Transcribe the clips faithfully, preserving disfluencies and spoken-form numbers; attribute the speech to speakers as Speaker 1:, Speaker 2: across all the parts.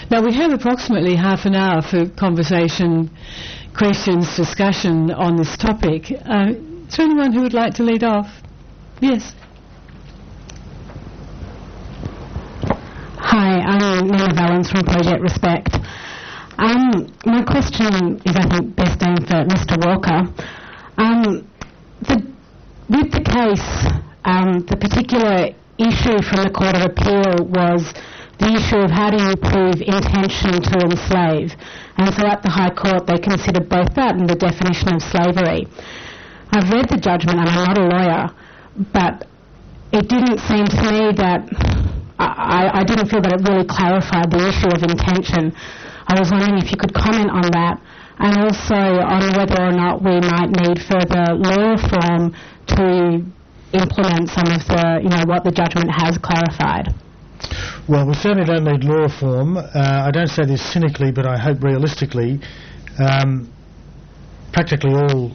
Speaker 1: Now, we have approximately half an hour for conversation, questions, discussion on this topic. Uh, is there anyone who would like to lead off? Yes.
Speaker 2: Hi, I'm Nina Valens from Project Respect. Um, my question is, I think, best aimed for Mister Walker. Um, the, with the case, um, the particular issue from the Court of Appeal was the issue of how do you prove intention to enslave. And so at the High Court they considered both that and the definition of slavery. I've read the judgment and I'm not a lawyer, but it didn't seem to me that, I, I didn't feel that it really clarified the issue of intention. I was wondering if you could comment on that, and also on whether or not we might need further law reform to implement some of the, you know, what the judgment has clarified.
Speaker 3: Well, we certainly don't need law reform. Uh, I don't say this cynically, but I hope realistically. Um, practically all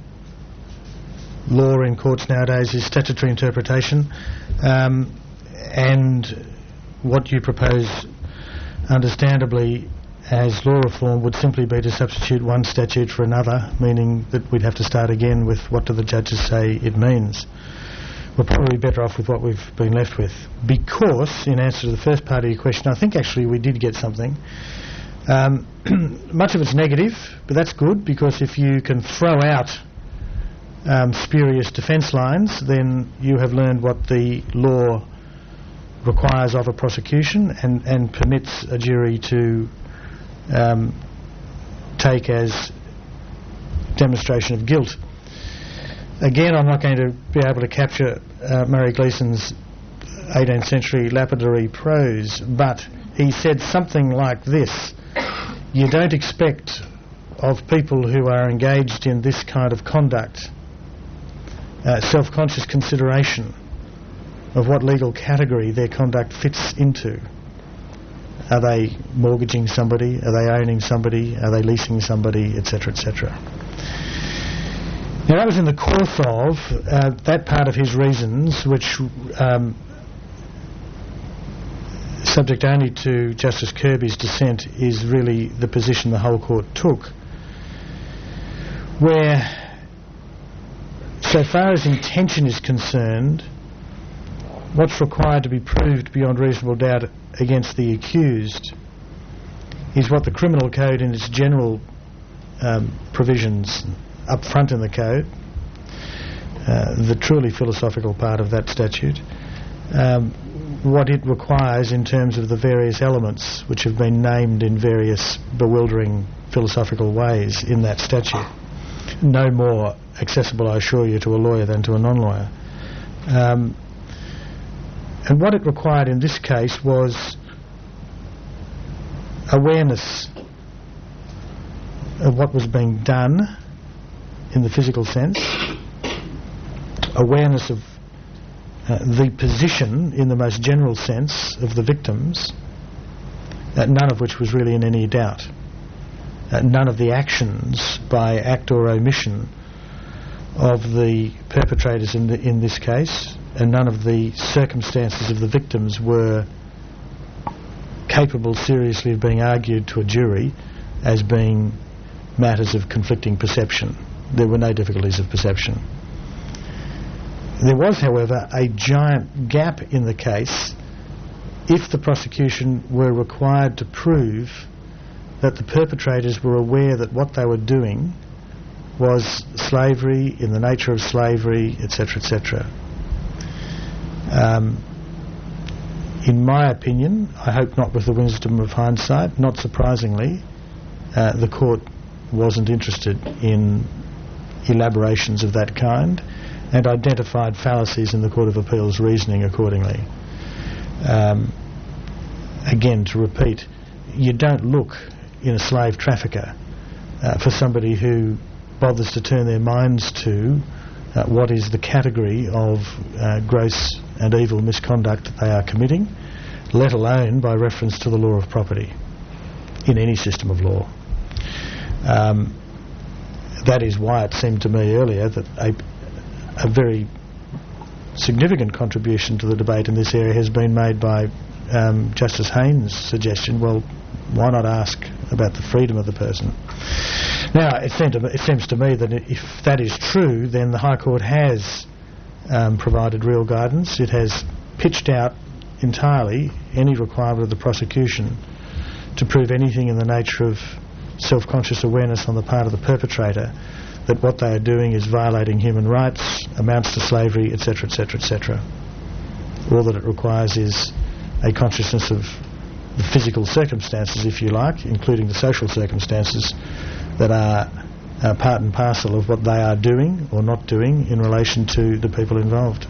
Speaker 3: law in courts nowadays is statutory interpretation, um, and what you propose, understandably, as law reform would simply be to substitute one statute for another, meaning that we'd have to start again with what do the judges say it means. We're probably better off with what we've been left with. Because, in answer to the first part of your question, I think actually we did get something. Um, much of it's negative, but that's good, because if you can throw out um, spurious defence lines, then you have learned what the law requires of a prosecution and, and permits a jury to um, take as demonstration of guilt. Again, I'm not going to be able to capture uh, Murray Gleeson's eighteenth century lapidary prose, but he said something like this: you don't expect of people who are engaged in this kind of conduct uh, self-conscious consideration of what legal category their conduct fits into. Are they mortgaging somebody? Are they owning somebody? Are they leasing somebody? Etc, et cetera. Now, that was in the course of uh, that part of his reasons, which, um, subject only to Justice Kirby's dissent, is really the position the whole court took, where, so far as intention is concerned, what's required to be proved beyond reasonable doubt against the accused is what the Criminal Code in its general um, provisions up front in the code, uh, the truly philosophical part of that statute, um, what it requires in terms of the various elements which have been named in various bewildering philosophical ways in that statute. No more accessible, I assure you, to a lawyer than to a non-lawyer. Um, and what it required in this case was awareness of what was being done in the physical sense, awareness of uh, the position in the most general sense of the victims, uh, none of which was really in any doubt. Uh, none of the actions by act or omission of the perpetrators in, the, in this case, and none of the circumstances of the victims were capable seriously of being argued to a jury as being matters of conflicting perception. There were no difficulties of perception. There was, however, a giant gap in the case if the prosecution were required to prove that the perpetrators were aware that what they were doing was slavery, in the nature of slavery, et cetera, et cetera. Um, in my opinion, I hope not with the wisdom of hindsight, not surprisingly, uh, the court wasn't interested in elaborations of that kind and identified fallacies in the Court of Appeal's reasoning accordingly. Um, again, to repeat, you don't look in a slave trafficker uh, for somebody who bothers to turn their minds to uh, what is the category of uh, gross and evil misconduct that they are committing, let alone by reference to the law of property in any system of law. Um, that is why it seemed to me earlier that a, a very significant contribution to the debate in this area has been made by um, Justice Haynes' suggestion, well, Why not ask about the freedom of the person? Now, it, seemed to, it seems to me that if that is true, then the High Court has um, provided real guidance. It has pitched out entirely any requirement of the prosecution to prove anything in the nature of self-conscious awareness on the part of the perpetrator that what they are doing is violating human rights, amounts to slavery, et cetera, et cetera, et cetera. All that it requires is a consciousness of the physical circumstances, if you like, including the social circumstances that are uh, part and parcel of what they are doing or not doing in relation to the people involved.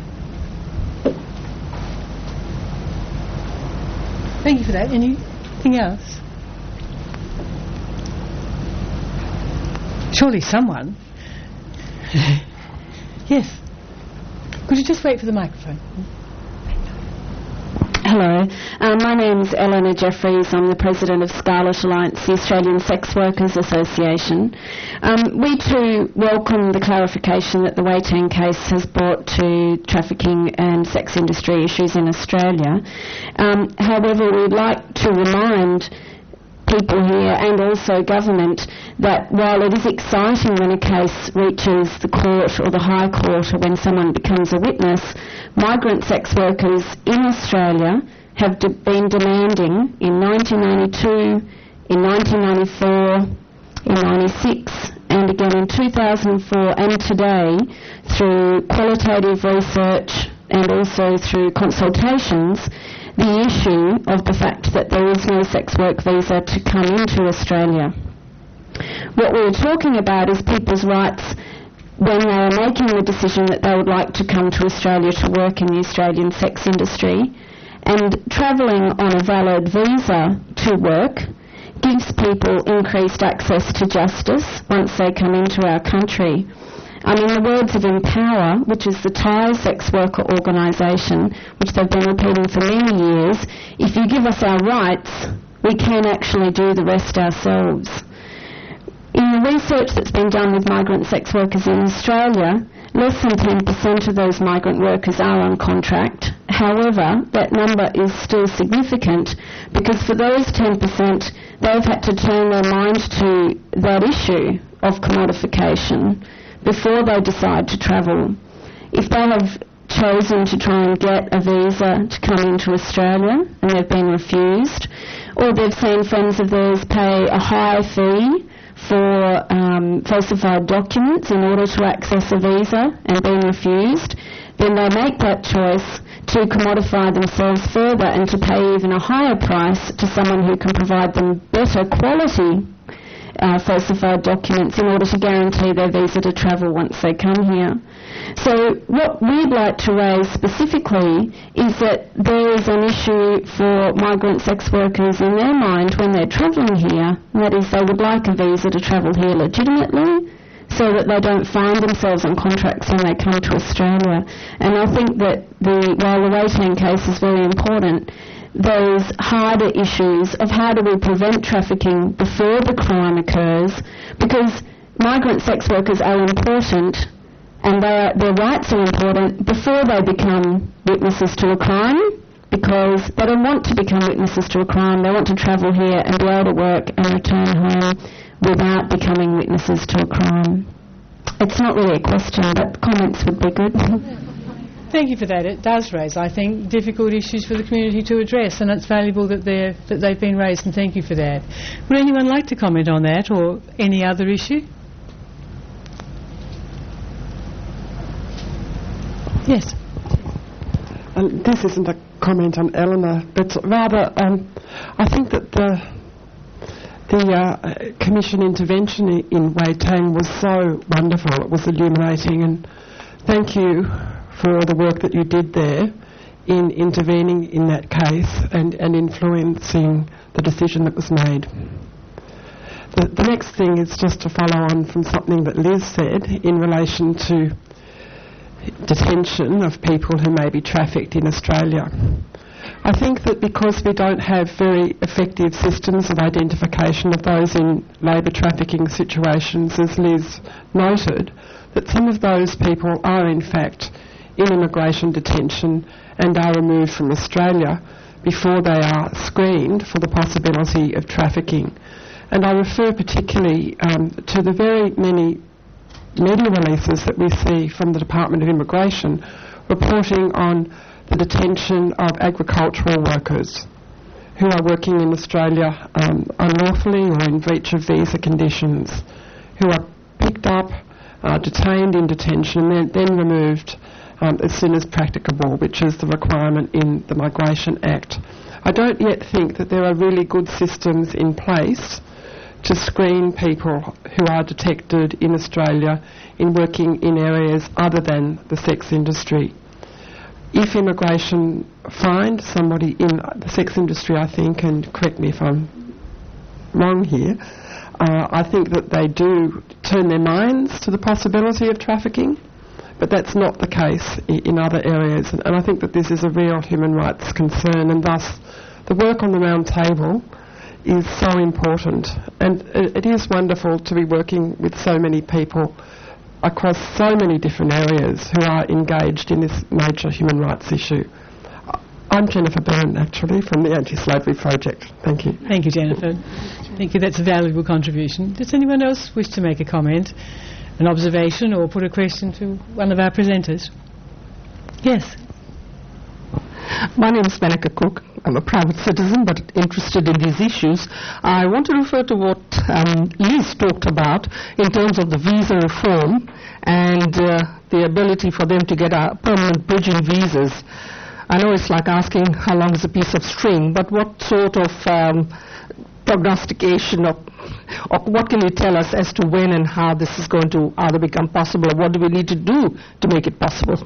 Speaker 1: Thank you for that. Anything else? Surely someone. Yes. Could you just wait for the microphone?
Speaker 4: Hello, um, my name's Eleanor Jeffries. I'm the President of Scarlet Alliance, the Australian Sex Workers Association. Um, we too welcome the clarification that the Waitan case has brought to trafficking and sex industry issues in Australia. Um, however, we'd like to remind people here and also government that while it is exciting when a case reaches the court or the High Court or when someone becomes a witness, migrant sex workers in Australia have de- been demanding in nineteen ninety-two, in nineteen ninety-four, in ninety-six and again in two thousand four and today through qualitative research and also through consultations the issue of the fact that there is no sex work visa to come into Australia. What we're talking about is people's rights when they are making the decision that they would like to come to Australia to work in the Australian sex industry, and travelling on a valid visa to work gives people increased access to justice once they come into our country. And in the words of Empower, which is the Thai sex worker organisation, which they've been repeating for many years, if you give us our rights, we can actually do the rest ourselves. In the research that's been done with migrant sex workers in Australia, less than ten percent of those migrant workers are on contract. However, that number is still significant because for those ten percent, they've had to turn their mind to that issue of commodification before they decide to travel. If they have chosen to try and get a visa to come into Australia and they've been refused, or they've seen friends of theirs pay a higher fee for um, falsified documents in order to access a visa and being refused, then they make that choice to commodify themselves further and to pay even a higher price to someone who can provide them better quality Uh, falsified documents in order to guarantee their visa to travel once they come here. So what we'd like to raise specifically is that there is an issue for migrant sex workers in their mind when they're travelling here, and that is they would like a visa to travel here legitimately so that they don't find themselves on contracts when they come to Australia. And I think that the, while the Waitan case is very important, those harder issues of how do we prevent trafficking before the crime occurs, because migrant sex workers are important and they are, their rights are important before they become witnesses to a crime, because they don't want to become witnesses to a crime. They want to travel here and be able to work and return home without becoming witnesses to a crime. It's not really a question, but comments would be good.
Speaker 1: Thank you for that. It does raise, I think, difficult issues for the community to address, and it's valuable that they're that they've been raised, and thank you for that. Would anyone like to comment on that or any other issue? Yes.
Speaker 5: Um, this isn't a comment on Eleanor, but rather um, I think that the the uh, Commission intervention in Waitan was so wonderful. It was illuminating, and thank you for the work that you did there in intervening in that case and, and influencing the decision that was made. The, the next thing is just to follow on from something that Liz said in relation to detention of people who may be trafficked in Australia. I think that because we don't have very effective systems of identification of those in labour trafficking situations, as Liz noted, that some of those people are in fact in immigration detention and are removed from Australia before they are screened for the possibility of trafficking. And I refer particularly um, to the very many media releases that we see from the Department of Immigration reporting on the detention of agricultural workers who are working in Australia um, unlawfully or in breach of visa conditions, who are picked up, uh, detained in detention and then, then removed um, as soon as practicable, which is the requirement in the Migration Act. I don't yet think that there are really good systems in place to screen people who are detected in Australia in working in areas other than the sex industry. If immigration find somebody in the sex industry, I think, and correct me if I'm wrong here, uh, I think that they do turn their minds to the possibility of trafficking, but that's not the case I- in other areas. And, and I think that this is a real human rights concern, and thus the work on the round table is so important. And it, it is wonderful to be working with so many people across so many different areas who are engaged in this major human rights issue. I'm Jennifer Byrne, actually, from the Anti-Slavery Project. Thank you.
Speaker 1: Thank you, Jennifer. Thank you. That's a valuable contribution. Does anyone else wish to make a comment, an observation, or put a question to one of our presenters? Yes.
Speaker 6: My name is Menaka Cook. I'm a private citizen but interested in these issues. I want to refer to what um, Liz talked about in terms of the visa reform and uh, the ability for them to get uh, permanent bridging visas. I know it's like asking how long is a piece of string, but what sort of um, prognostication of, or what can you tell us as to when and how this is going to either become possible, or what do we need to do to make it possible?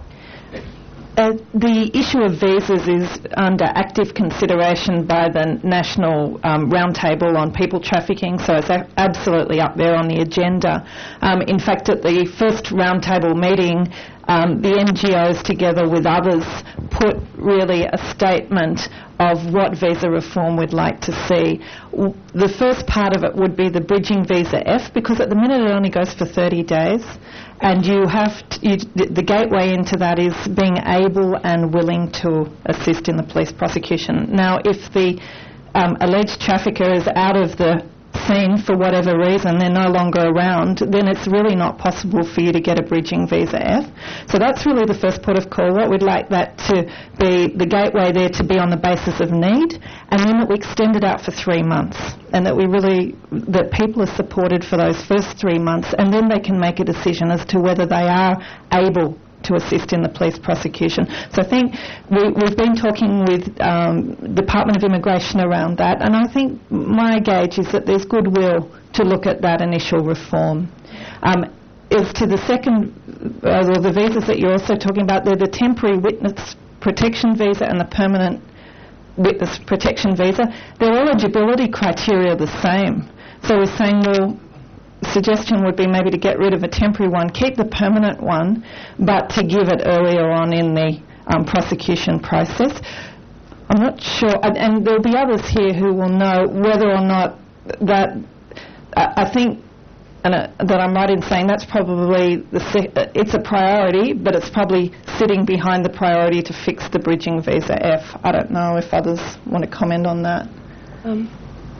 Speaker 7: Uh, the issue of visas is under active consideration by the National um, Roundtable on People Trafficking, so it's a- absolutely up there on the agenda. Um, in fact, at the first roundtable meeting, um, the N G Os, together with others, put really a statement of what visa reform we'd like to see. W- the first part of it would be the bridging visa F, because at the minute it only goes for thirty days. And you have to, you, the gateway into that is being able and willing to assist in the police prosecution. Now, if the um, alleged trafficker is out of the scene for whatever reason, they're no longer around, then it's really not possible for you to get a bridging visa F. So that's really the first port of call. What we'd like that to be, the gateway there to be on the basis of need, and then that we extend it out for three months, and that we really, that people are supported for those first three months, and then they can make a decision as to whether they are able to assist in the police prosecution. So I think we, we've been talking with um, Department of Immigration around that, and I think my gauge is that there's goodwill to look at that initial reform. Um, as to the second, uh, or the visas that you're also talking about, they're the temporary witness protection visa and the permanent witness protection visa. Their eligibility criteria are the same. So we're saying, well, suggestion would be maybe to get rid of a temporary one, keep the permanent one, but to give it earlier on in the um, prosecution process. I'm not sure, and, and there'll be others here who will know whether or not that, uh, I think, and uh, that I'm right in saying that's probably, the se- uh, it's a priority, but it's probably sitting behind the priority to fix the bridging visa F. I don't know if others want to comment on that. Um,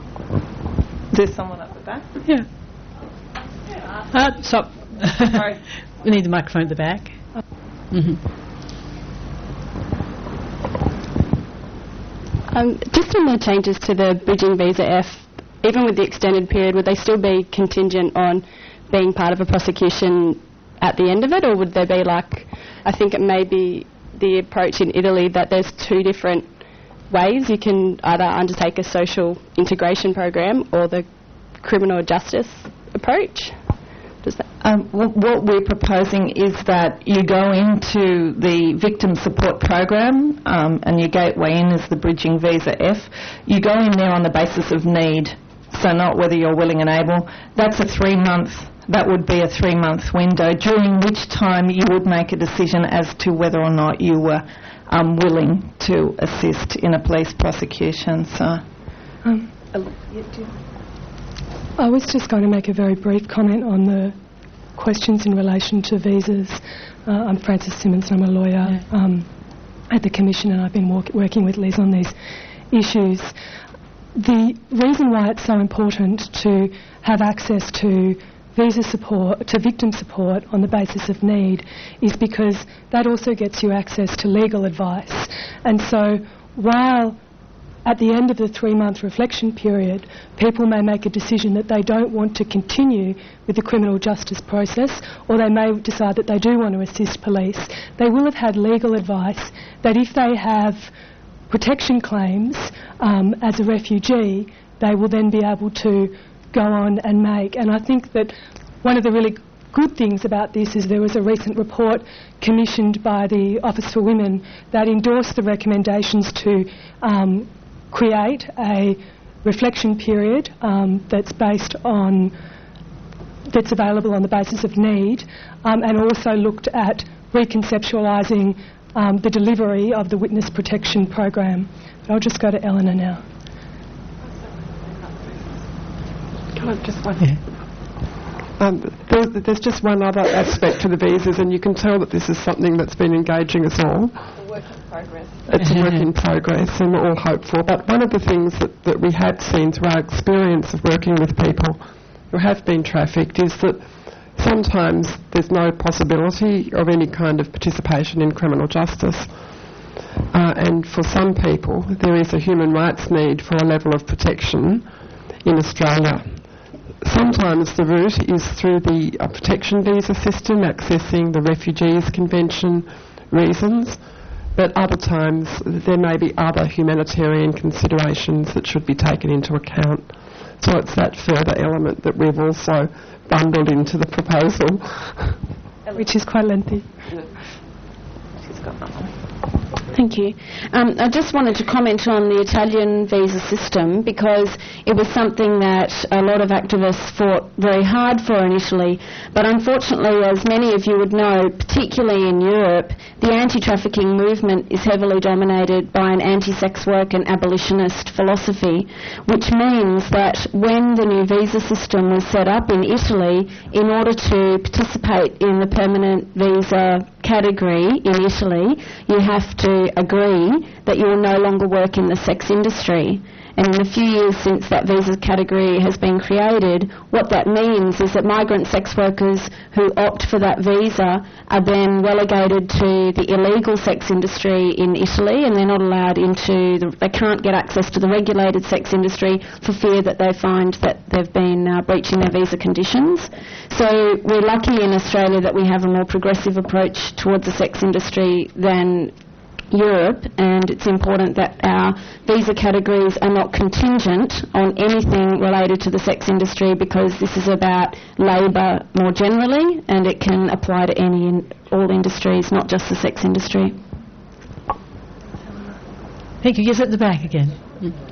Speaker 7: is there someone at the back?
Speaker 1: Yeah. Uh, stop.
Speaker 7: Sorry.
Speaker 1: We need the microphone at the back. Mm-hmm.
Speaker 8: Um, just on the changes to the bridging visa F, even with the extended period, would they still be contingent on being part of a prosecution at the end of it, or would they be like, I think it may be the approach in Italy that there's two different ways you can either undertake a social integration program or the criminal justice approach? Does that
Speaker 7: Um, w- what we're proposing is that you go into the victim support program, um, and your gateway in is the bridging visa F. You go in there on the basis of need, so not whether you're willing and able. That's a three-month, that would be a three-month window, during which time you would make a decision as to whether or not you were um, willing to assist in a police prosecution. So,
Speaker 9: um, I was just going to make a very brief comment on the questions in relation to visas. Uh, I'm Frances Simmons, I'm a lawyer.
Speaker 1: Yeah.
Speaker 9: Um, at the Commission, and I've been walk- working with Liz on these issues. The reason why it's so important to have access to visa support, to victim support on the basis of need, is because that also gets you access to legal advice. And so while at the end of the three-month reflection period, people may make a decision that they don't want to continue with the criminal justice process, or they may decide that they do want to assist police, they will have had legal advice that if they have protection claims um, as a refugee, they will then be able to go on and make. And I think that one of the really good things about this is there was a recent report commissioned by the Office for Women that endorsed the recommendations to um, create a reflection period um, that's based on, that's available on the basis of need, um, and also looked at reconceptualising um, the delivery of the witness protection program. But I'll just go to Eleanor now.
Speaker 5: Can I just one? Yeah. Um, there's, there's just one other aspect to the visas, and you can tell that this is something that's been engaging us all.
Speaker 8: A work in progress.
Speaker 5: It's a work in progress, and we're all hopeful. But one of the things that, that we have seen through our experience of working with people who have been trafficked is that sometimes there's no possibility of any kind of participation in criminal justice. Uh, and for some people, there is a human rights need for a level of protection in Australia. Sometimes the route is through the uh, protection visa system, accessing the Refugees Convention reasons, but other times there may be other humanitarian considerations that should be taken into account. So it's that further element that we've also bundled into the proposal.
Speaker 9: Which is quite lengthy.
Speaker 8: She's got that one. Thank you. Um, I just wanted to comment on the Italian visa system, because it was something that a lot of activists fought very hard for initially, but unfortunately, as many of you would know, particularly in Europe, the anti-trafficking movement is heavily dominated by an anti-sex work and abolitionist philosophy, which means that when the new visa system was set up in Italy, in order to participate in the permanent visa category in Italy, you have to agree that you will no longer work in the sex industry. And in the few years since that visa category has been created, what that means is that migrant sex workers who opt for that visa are then relegated to the illegal sex industry in Italy, and they're not allowed into, the, they can't get access to the regulated sex industry for fear that they find that they've been uh, breaching their visa conditions. So we're lucky in Australia that we have a more progressive approach towards the sex industry than Europe, and it's important that our visa categories are not contingent on anything related to the sex industry, because this is about labour more generally, and it can apply to any in all industries, not just the sex industry.
Speaker 1: Thank you. Yes, at the back again. Mm.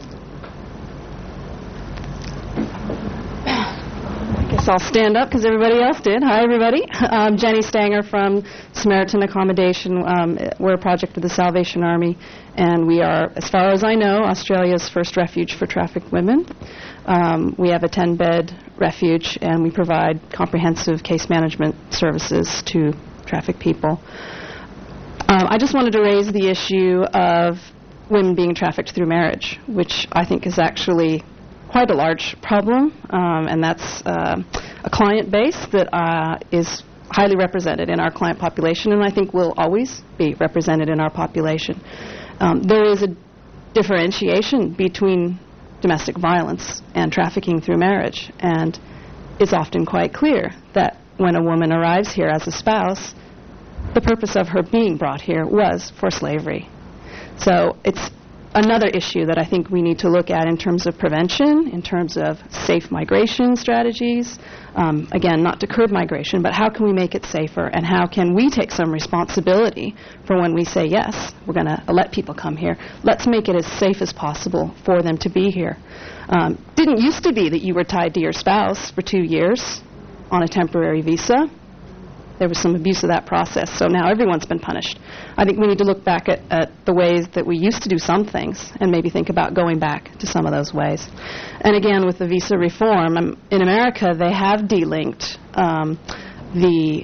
Speaker 10: I guess I'll stand up because everybody else did. Hi, everybody. I'm Jenny Stanger from Samaritan Accommodation. Um, we're a project of the Salvation Army, and we are, as far as I know, Australia's first refuge for trafficked women. Um, we have a ten-bed refuge, and we provide comprehensive case management services to trafficked people. Um, I just wanted to raise the issue of women being trafficked through marriage, which I think is actually quite a large problem, um, and that's uh, a client base that uh, is highly represented in our client population, and I think will always be represented in our population. Um, there is a differentiation between domestic violence and trafficking through marriage, and it's often quite clear that when a woman arrives here as a spouse, the purpose of her being brought here was for slavery. So it's another issue that I think we need to look at in terms of prevention, in terms of safe migration strategies. Um, again, not to curb migration, but how can we make it safer, and how can we take some responsibility for when we say, yes, we're going to let people come here. Let's make it as safe as possible for them to be here. Um, didn't used to be that you were tied to your spouse for two years on a temporary visa. There was some abuse of that process, so now everyone's been punished. I think we need to look back at, at the ways that we used to do some things and maybe think about going back to some of those ways. And again, with the visa reform, um, in America, they have delinked um, the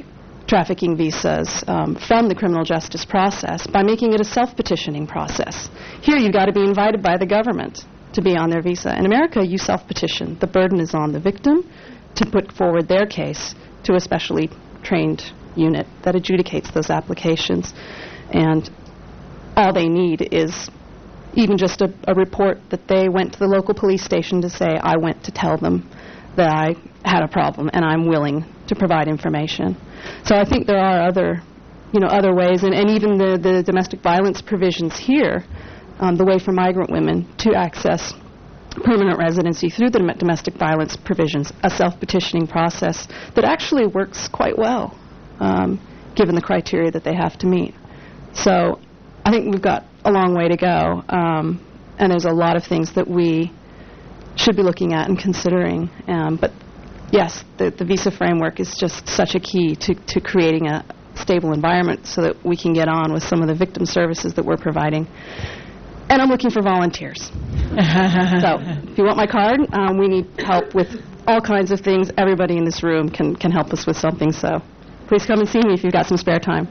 Speaker 10: trafficking visas um, from the criminal justice process by making it a self-petitioning process. Here you've got to be invited by the government to be on their visa. In America, you self-petition. The burden is on the victim to put forward their case to a specially trained unit that adjudicates those applications. And all they need is even just a, a report that they went to the local police station to say, I went to tell them that I had a problem and I'm willing to provide information. So I think there are other, you know, other ways, and, and even the, the domestic violence provisions here, um, the way for migrant women to access permanent residency through the dom- domestic violence provisions, a self-petitioning process that actually works quite well, um, given the criteria that they have to meet. So I think we've got a long way to go, um, and there's a lot of things that we should be looking at and considering. Um, but yes, the, the visa framework is just such a key to, to creating a stable environment so that we can get on with some of the victim services that we're providing. And I'm looking for volunteers. So if you want my card, um, we need help with all kinds of things. Everybody in this room can, can help us with something. So please come and see me if you've got some spare time.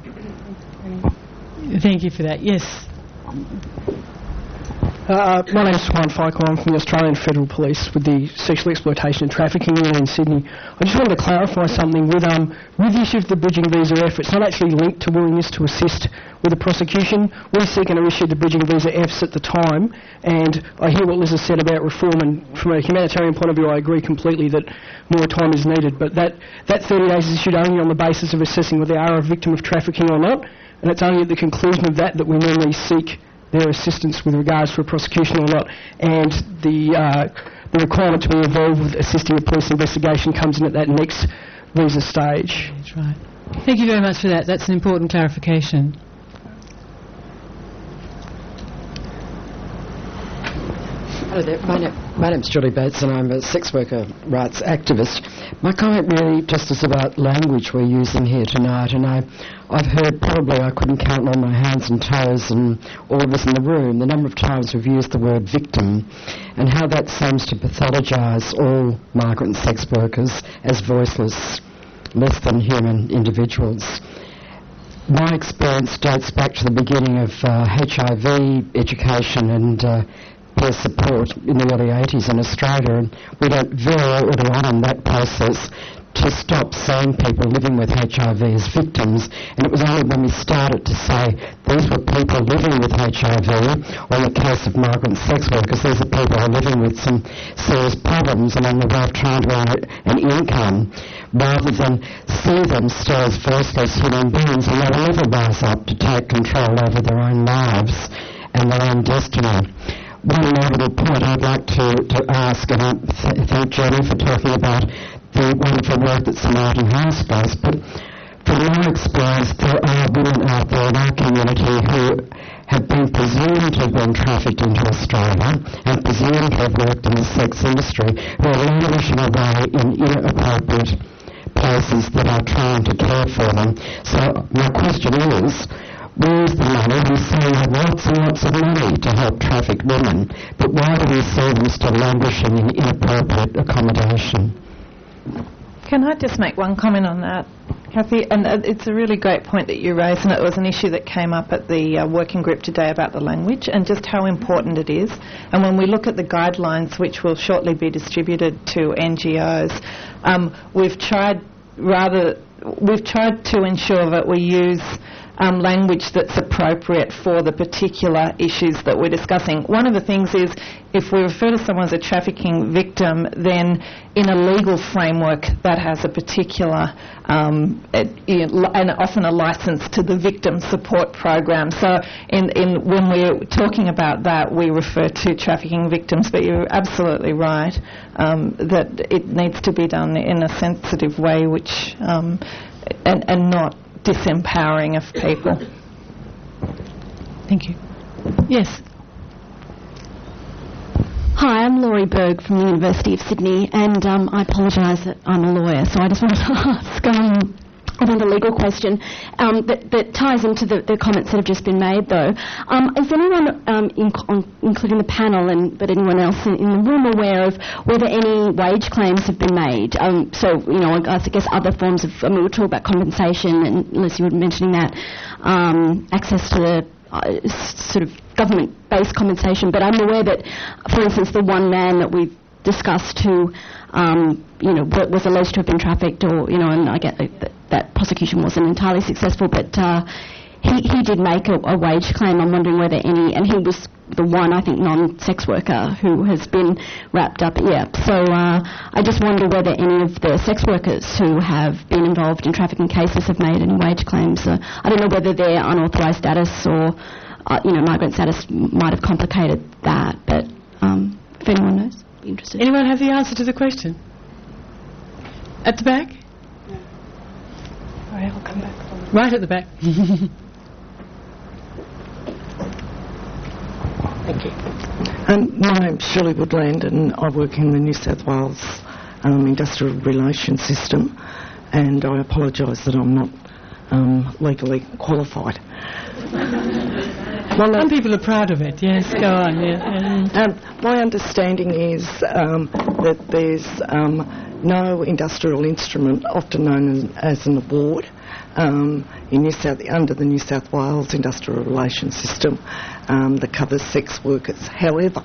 Speaker 1: Thank you for that. Yes.
Speaker 11: Uh, my name is Swan Fykel. I'm from the Australian Federal Police with the Sexual Exploitation and Trafficking Unit in Sydney. I just wanted to clarify something with um with the issue of the bridging visa F. It's not actually linked to willingness to assist with the prosecution. We seeking to issue the bridging visa Fs at the time, and I hear what Liz has said about reform, and from a humanitarian point of view I agree completely that more time is needed, but that, that thirty days is issued only on the basis of assessing whether they are a victim of trafficking or not, and it's only at the conclusion of that that we normally seek their assistance with regards to a prosecution or not, and the uh, the requirement to be involved with assisting a police investigation comes in at that next visa stage.
Speaker 1: That's right. Thank you very much for that. That's an important clarification.
Speaker 12: Hello there. My, name, my name's Julie Bates and I'm a sex worker rights activist. My comment really just is about language we're using here tonight, and I, I've heard, probably I couldn't count on my hands and toes and all of us in the room, the number of times we've used the word victim and how that seems to pathologise all migrant sex workers as voiceless, less than human individuals. My experience dates back to the beginning of uh, H I V education and uh, peer support in the early eighties in Australia, and we went very early on in that process to stop seeing people living with H I V as victims, and it was only when we started to say these were people living with H I V, or in the case of migrant sex workers, these are people who are living with some serious problems and on the way of trying to earn an income, rather than see them still as voiceless human beings, and they will never rise up to take control over their own lives and their own destiny. One notable point I'd like to, to ask, and I th- thank Jenny for talking about the wonderful work that Samaritan House does, but from my experience, there are women out there in our community who have been presumed to have been trafficked into Australia and presumed to have worked in the sex industry, who are languishing away in inappropriate places that are trying to care for them. So my question is, where is the money? We say we have lots and lots of money to help traffic women, but why do we see them still languishing in inappropriate accommodation?
Speaker 7: Can I just make one comment on that, Kathy? And uh, it's a really great point that you raised, and it was an issue that came up at the uh, working group today about the language and just how important it is. And when we look at the guidelines, which will shortly be distributed to N G Os, um, we've tried rather we've tried to ensure that we use Um, language that's appropriate for the particular issues that we're discussing. One of the things is, if we refer to someone as a trafficking victim, then in a legal framework that has a particular um, it, it, and often a license to the victim support program. So in, in, when we're talking about that, we refer to trafficking victims, but you're absolutely right um, that it needs to be done in a sensitive way, which um, and, and not disempowering of people.
Speaker 1: Thank you. Yes.
Speaker 13: Hi, I'm Laurie Berg from the University of Sydney, and um, I apologise that I'm a lawyer, so I just wanted to ask, um, Another legal question um, that, that ties into the, the comments that have just been made, though. Um, is anyone, um, inc- on, including the panel, and but anyone else in, in the room, aware of whether any wage claims have been made? Um, so, you know, I guess other forms of, I mean, we'll talk about compensation, and unless you were mentioning that, um, access to the uh, sort of government-based compensation. But I'm aware that, for instance, the one man that we've discussed who, um, you know, was alleged to have been trafficked, or, you know, and I get that, that prosecution wasn't entirely successful, but uh, he, he did make a, a wage claim. I'm wondering whether any, and he was the one, I think, non-sex worker who has been wrapped up, yeah. So uh, I just wonder whether any of the sex workers who have been involved in trafficking cases have made any wage claims. Uh, I don't know whether their unauthorised status or, uh, you know, migrant status might have complicated that, but um, if anyone knows. Interested.
Speaker 1: Anyone have the answer to the question? At the back?
Speaker 9: No. All right, I'll come back.
Speaker 1: Right at the back.
Speaker 14: Thank you. Um, my name's Shirley Woodland, and I work in the New South Wales um, Industrial Relations System, and I apologise that I'm not um, legally qualified.
Speaker 1: Well, some people are proud of it. Yes, go on. Yeah.
Speaker 14: Um, my understanding is um, that there's um, no industrial instrument, often known as, as an award, um, in New South under the New South Wales Industrial Relations System um, that covers sex workers. However,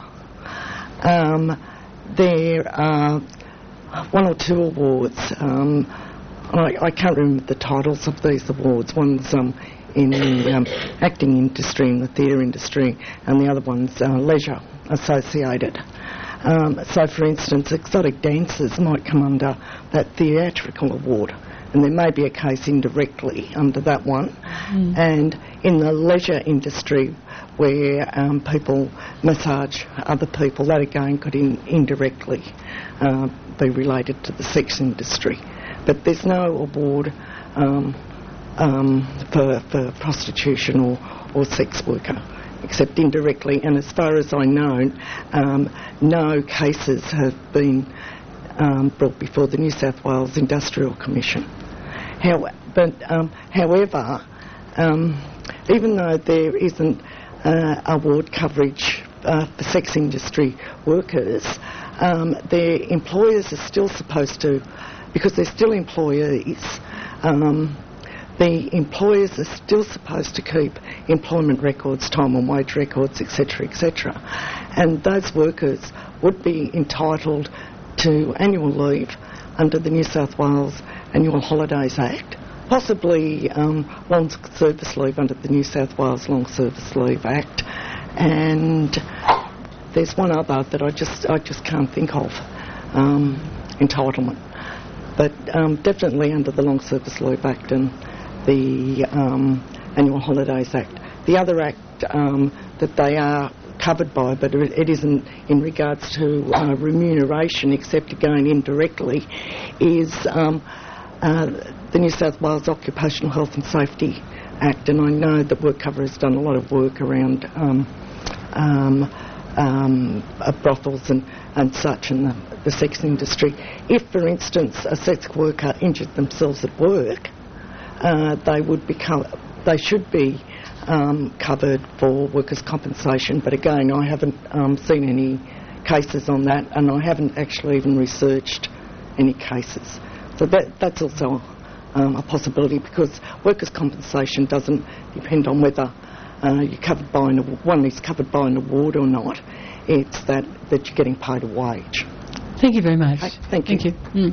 Speaker 14: um, there are one or two awards. Um, I, I can't remember the titles of these awards. One's um, in the um, acting industry, in the theatre industry, and the other one's uh, leisure associated. Um, so, for instance, exotic dancers might come under that theatrical award, and there may be a case indirectly under that one. Mm. And in the leisure industry, where um, people massage other people, that again could in, indirectly uh, be related to the sex industry. But there's no award um, Um, for, for prostitution or, or sex worker, except indirectly. And as far as I know, um, no cases have been um, brought before the New South Wales Industrial Commission. How, but um, however, um, even though there isn't uh, award coverage uh, for sex industry workers, um, their employers are still supposed to, because they're still employees, um, the employers are still supposed to keep employment records, time and wage records, et cetera, et cetera. And those workers would be entitled to annual leave under the New South Wales Annual Holidays Act, possibly um, long service leave under the New South Wales Long Service Leave Act, and there's one other that I just I just can't think of, um, entitlement. But um, definitely under the Long Service Leave Act and the um, Annual Holidays Act. The other act um, that they are covered by, but it, it isn't in regards to uh, remuneration, except again indirectly, is um, uh, the New South Wales Occupational Health and Safety Act. And I know that WorkCover has done a lot of work around um, um, um, uh, brothels and, and such in the, the sex industry. If, for instance, a sex worker injured themselves at work, Uh, they would become, they should be um, covered for workers' compensation. But again, I haven't um, seen any cases on that, and I haven't actually even researched any cases. So that, that's also um, a possibility, because workers' compensation doesn't depend on whether uh, you're covered by an one is covered by an award or not. It's that, that you're getting paid a wage.
Speaker 1: Thank you very much.
Speaker 14: Okay, thank you.
Speaker 1: Thank you. Mm.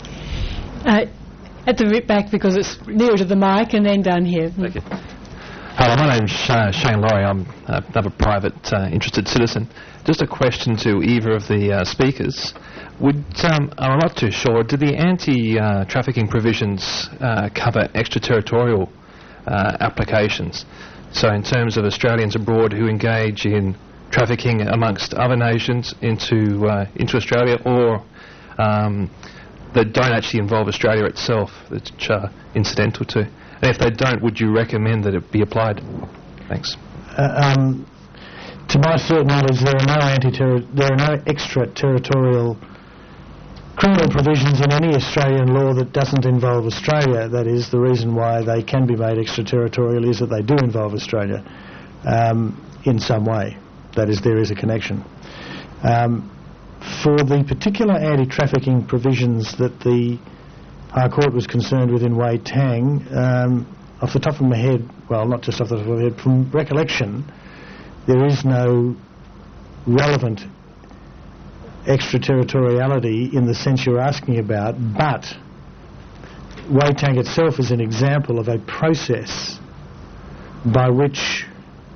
Speaker 1: Uh, At the back, because it's nearer to the mic, and then down here.
Speaker 15: Thank you. Hello, my name's uh, Shane Laurie. I'm uh, another private uh, interested citizen. Just a question to either of the uh, speakers. Would um, I'm not too sure. Do the anti-trafficking uh, provisions uh, cover extraterritorial uh, applications? So, in terms of Australians abroad who engage in trafficking amongst other nations into uh, into Australia, or um, that don't actually involve Australia itself, that's uh, incidental to. And if they don't, would you recommend that it be applied? Thanks.
Speaker 3: Uh, um, to my certain knowledge, there are no anti-terror, there are no extraterritorial criminal provisions in any Australian law that doesn't involve Australia. That is, the reason why they can be made extraterritorial is that they do involve Australia um, in some way. That is, there is a connection. Um, for the particular anti-trafficking provisions that the High Court was concerned with in Wei Tang, um, off the top of my head, well, not just off the top of my head, from recollection, there is no relevant extraterritoriality in the sense you're asking about, but Wei Tang itself is an example of a process by which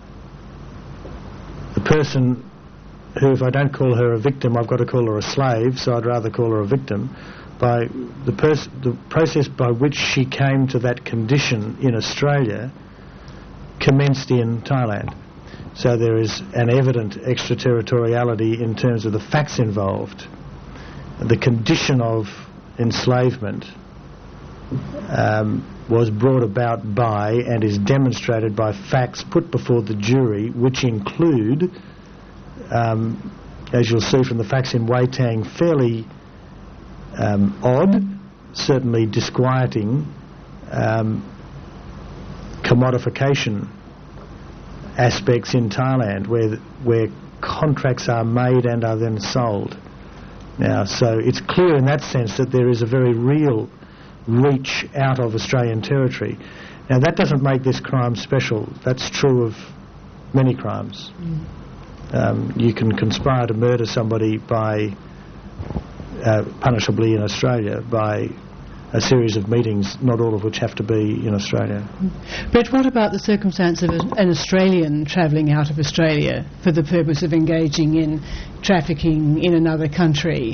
Speaker 3: the person who, if I don't call her a victim, I've got to call her a slave, so I'd rather call her a victim, by the, pers- the process by which she came to that condition in Australia commenced in Thailand. So there is an evident extraterritoriality in terms of the facts involved. The condition of enslavement um, was brought about by and is demonstrated by facts put before the jury, which include, um, as you'll see from the facts in Wei Tang, fairly um, odd, certainly disquieting um, commodification aspects in Thailand where where contracts are made and are then sold. Now, so it's clear in that sense that there is a very real reach out of Australian territory. Now, that doesn't make this crime special. That's true of many crimes. Mm. Um, you can conspire to murder somebody by uh, punishably in Australia by a series of meetings, not all of which have to be in Australia.
Speaker 1: Brett, what about the circumstance of an Australian travelling out of Australia for the purpose of engaging in trafficking in another country?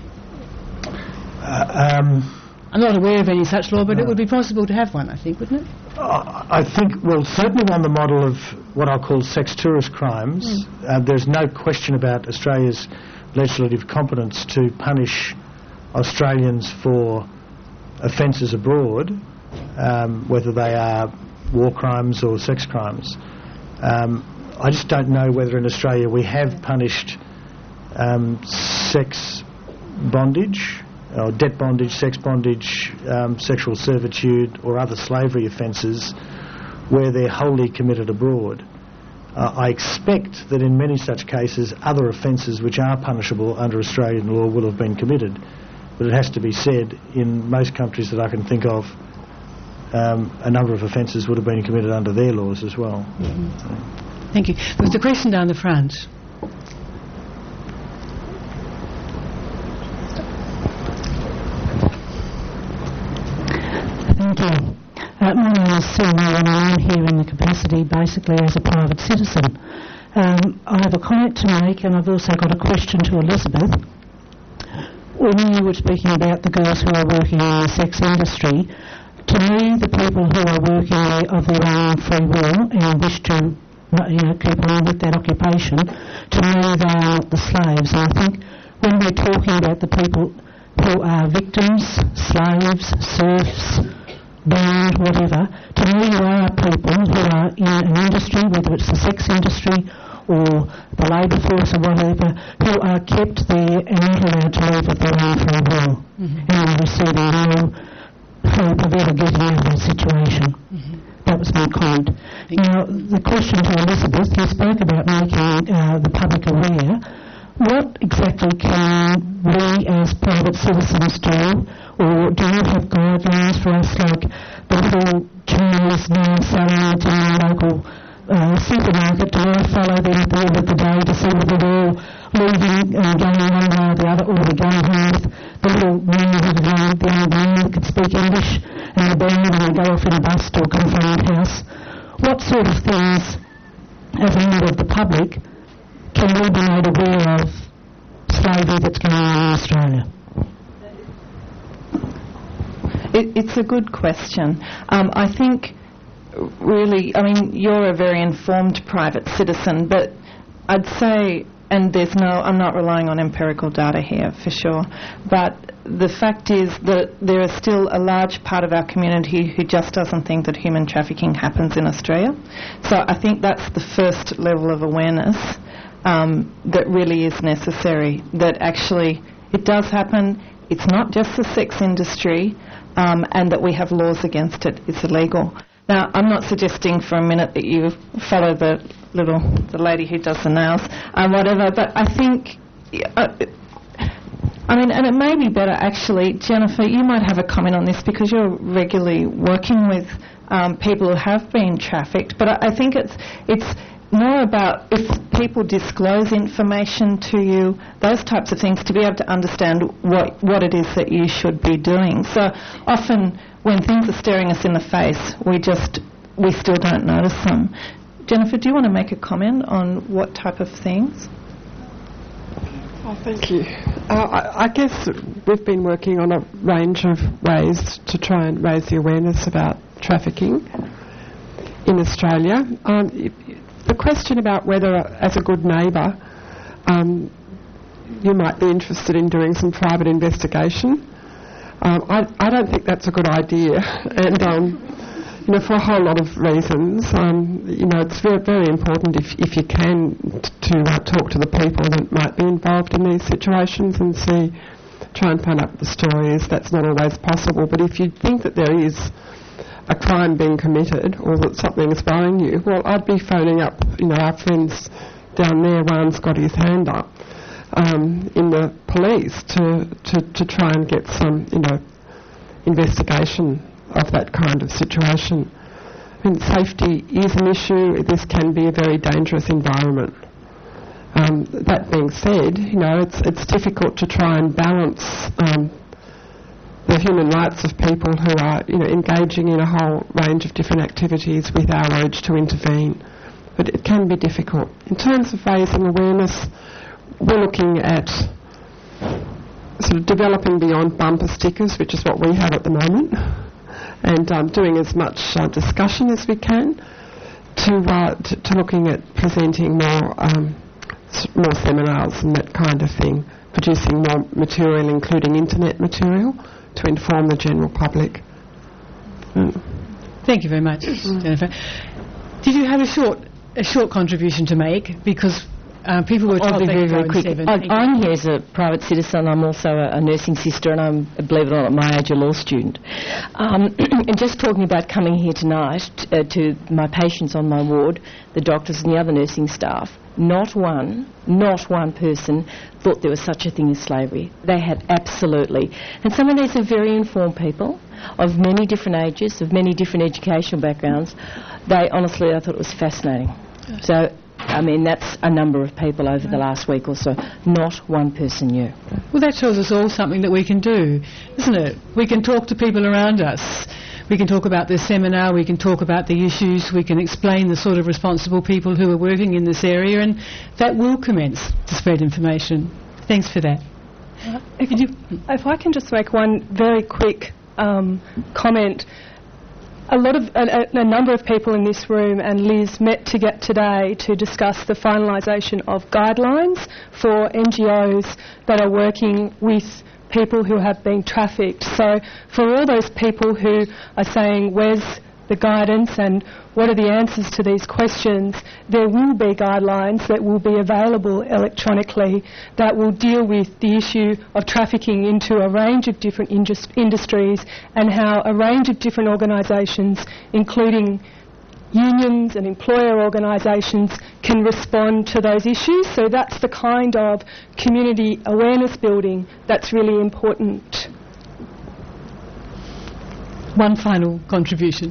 Speaker 3: Uh, um,
Speaker 1: I'm not aware of any such law, but no. It would be possible to have one, I think, wouldn't it?
Speaker 3: Uh, I think, well, certainly on the model of what I'll call sex tourist crimes, mm. uh, there's no question about Australia's legislative competence to punish Australians for offences abroad, um, whether they are war crimes or sex crimes. Um, I just don't know whether in Australia we have punished um, sex bondage, or debt bondage, sex bondage, um, sexual servitude or other slavery offences where they're wholly committed abroad. Uh, I expect that in many such cases other offences which are punishable under Australian law will have been committed. But it has to be said, in most countries that I can think of, um, a number of offences would have been committed under their laws as well.
Speaker 1: Mm-hmm. So. Thank you. There was a question down the front.
Speaker 2: Thank you. Uh, my name is Sue Moore and I am here in the capacity basically as a private citizen. Um, I have a comment to make and I've also got a question to Elizabeth. When you were speaking about the girls who are working in the sex industry, to me, the people who are working there of their own free will and wish to, you know, keep on with that occupation, to me they are not the slaves. And I think when we're talking about the people who are victims, slaves, serfs, bound, whatever, to me they are people who are in an industry, whether it's the sex industry or the labour force or whatever, who are kept there and not allowed to leave of their own free will, mm-hmm. and are receiving no hope of ever getting out of that situation. Mm-hmm. That was my comment. Thank now, you. The question to Elizabeth, you spoke about making uh, the public aware. What exactly can we as private citizens do, or do you have guidelines for us, like the little Chinese now selling it in the local Uh, supermarket? Do I follow them at the end of the day to see whether they're all leaving and going one way or the other, or they're going home with the little man who the young man that could speak English and the band, and they go off in a bus to a confined house? What sort of things, as a member of the public, can we be made aware of slavery that's going on in Australia?
Speaker 7: It, it's a good question. Um, I think really, I mean, you're a very informed private citizen, but I'd say, and there's no, I'm not relying on empirical data here for sure, but the fact is that there is still a large part of our community who just doesn't think that human trafficking happens in Australia. So I think that's the first level of awareness um, that really is necessary, that actually it does happen. it's not just the sex industry, um, and that we have laws against it. It's illegal. Now, I'm not suggesting for a minute that you follow the little the lady who does the nails, um, whatever. But I think, uh, I mean, and it may be better actually, Jennifer. You might have a comment on this because you're regularly working with um, people who have been trafficked. But I, I think it's it's. more about if people disclose information to you, those types of things, to be able to understand what what it is that you should be doing. So often when things are staring us in the face, we just, we still don't notice them. Jennifer, do you want to make a comment on what type of things?
Speaker 5: Oh, thank you. Uh, I, I guess we've been working on a range of ways to try and raise the awareness about trafficking in Australia. Um, The question about whether, as a good neighbour, um, you might be interested in doing some private investigation, um, I, I don't think that's a good idea, and um, you know, for a whole lot of reasons. Um, you know, it's very, very important if, if you can t- to uh, talk to the people that might be involved in these situations and see, try and find out the stories. That's not always possible, but if you think that there is a crime being committed or that something is worrying you, well, I'd be phoning up, you know, our friends down there. One's got his hand up um, in the police to, to, to try and get some, you know, investigation of that kind of situation. I mean, safety is an issue. This can be a very dangerous environment. Um, that being said, you know, it's it's difficult to try and balance Um, the human rights of people who are, you know, engaging in a whole range of different activities with our urge to intervene. But it can be difficult. In terms of raising awareness, we're looking at sort of developing beyond bumper stickers, which is what we have at the moment, and um, doing as much uh, discussion as we can, to, uh, to to looking at presenting more um, s- more seminars and that kind of thing, producing more material, including internet material, to inform the general public. Mm.
Speaker 1: Thank you very much, mm. Jennifer. Did you have a short a short contribution to make? Because uh, people were told
Speaker 16: I'll be
Speaker 1: they
Speaker 16: very,
Speaker 1: could
Speaker 16: very
Speaker 1: go in
Speaker 16: quick.
Speaker 1: seven.
Speaker 16: I, I'm here as a private citizen. I'm also a, a nursing sister, and I'm, believe it or not, at my age, a law student. Um, and just talking about coming here tonight t- uh, to my patients on my ward, the doctors and the other nursing staff, not one, not one person thought there was such a thing as slavery. They had absolutely. And some of these are very informed people of many different ages, of many different educational backgrounds. They, honestly, I thought it was fascinating. So, I mean, that's a number of people over the last week or so. Not one person knew.
Speaker 1: Well, that tells us all something that we can do, isn't it? We can talk to people around us. We can talk about this seminar, we can talk about the issues, we can explain the sort of responsible people who are working in this area, and that will commence to spread information. Thanks for that.
Speaker 9: Uh, if, you, if I can just make one very quick um, comment. A lot of a, a number of people in this room and Liz met to get today to discuss the finalisation of guidelines for N G Os that are working with people who have been trafficked. So for all those people who are saying, where's the guidance and what are the answers to these questions, there will be guidelines that will be available electronically that will deal with the issue of trafficking into a range of different indus- industries and how a range of different organisations, including unions and employer organisations, can respond to those issues. So that's the kind of community awareness building that's really important.
Speaker 1: One final contribution.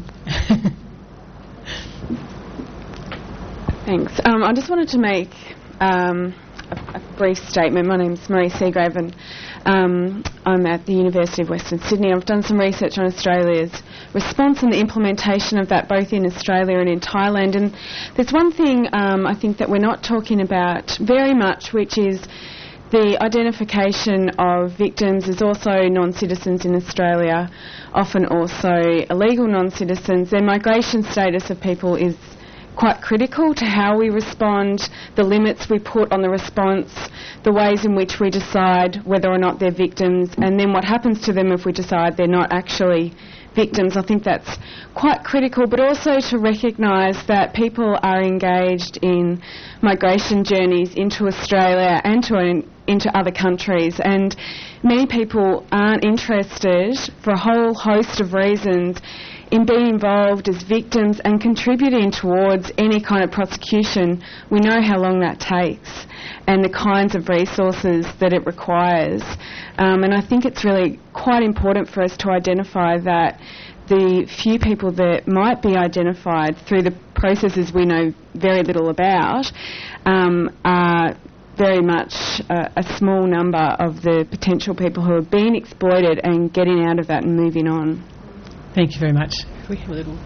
Speaker 17: Thanks. Um, I just wanted to make um, a, a brief statement. My name's Marie Seagrave and um, I'm at the University of Western Sydney. I've done some research on Australia's response and the implementation of that both in Australia and in Thailand. And there's one thing um, I think that we're not talking about very much, which is the identification of victims. There's also non-citizens in Australia, often also illegal non-citizens. Their migration status of people is quite critical to how we respond, the limits we put on the response, the ways in which we decide whether or not they're victims, and then what happens to them if we decide they're not actually victims. I think that's quite critical, but also to recognise that people are engaged in migration journeys into Australia and to into other countries, and many people aren't interested, for a whole host of reasons, in being involved as victims and contributing towards any kind of prosecution. We know how long that takes and the kinds of resources that it requires. Um, and I think it's really quite important for us to identify that the few people that might be identified through the processes we know very little about um, are very much uh, a small number of the potential people who are being exploited and getting out of that and moving on.
Speaker 1: Thank you very much. Can we have a little...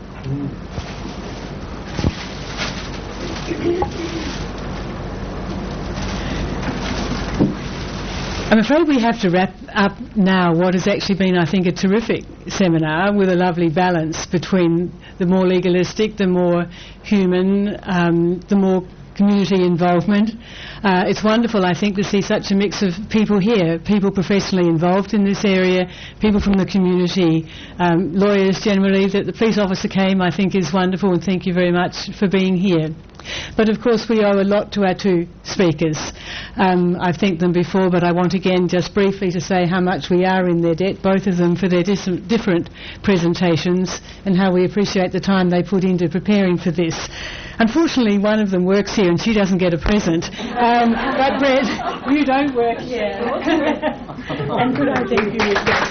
Speaker 1: I'm afraid we have to wrap up now what has actually been, I think, a terrific seminar with a lovely balance between the more legalistic, the more human, um, the more community involvement. Uh, it's wonderful, I think, to see such a mix of people here, people professionally involved in this area, people from the community, um, lawyers generally. That the police officer came, I think, is wonderful, and thank you very much for being here. But of course we owe a lot to our two speakers. Um, I've thanked them before, but I want again just briefly to say how much we are in their debt, both of them, for their dis- different presentations and how we appreciate the time they put into preparing for this. Unfortunately, one of them works here and she doesn't get a present. Um, but Brett, you don't work here. And could I thank you as well?